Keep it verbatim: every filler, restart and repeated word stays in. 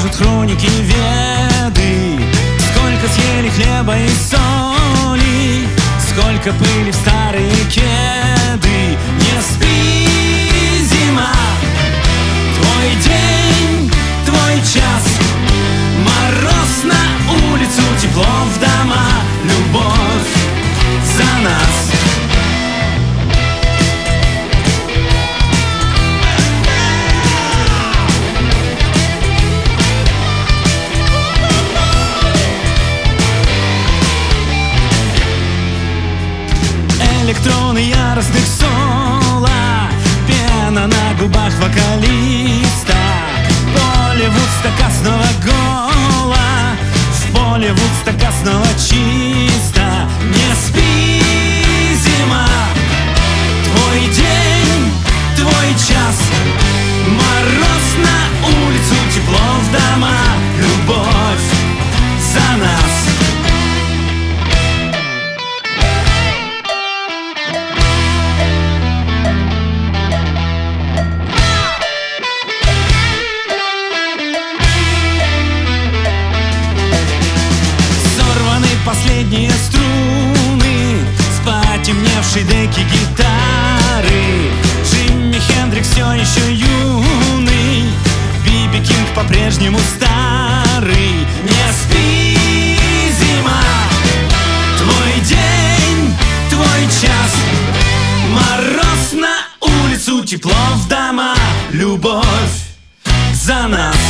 скажут хроники Веды. Сколько съели хлеба и соли, сколько пыли в старые кеды. Не спи, зима, твой день, твой час. Мороз на улицу, тепло в дома, любовь за нас. Электроны яростных соло, пена на губах вокалиста. Поле Вудстока снова голо, в поле Вудстока снова чисто. Не спи, зима, твой день, твой час. Мороз на улицу, тепло в дома, любовь за нас. Последние струны с потемневшей деки гитары. Джимми Хендрикс все еще юный, Би Би Кинг по-прежнему старый. Не спи, зима, твой день, твой час. Мороз на улицу, тепло в дома, любовь за нас.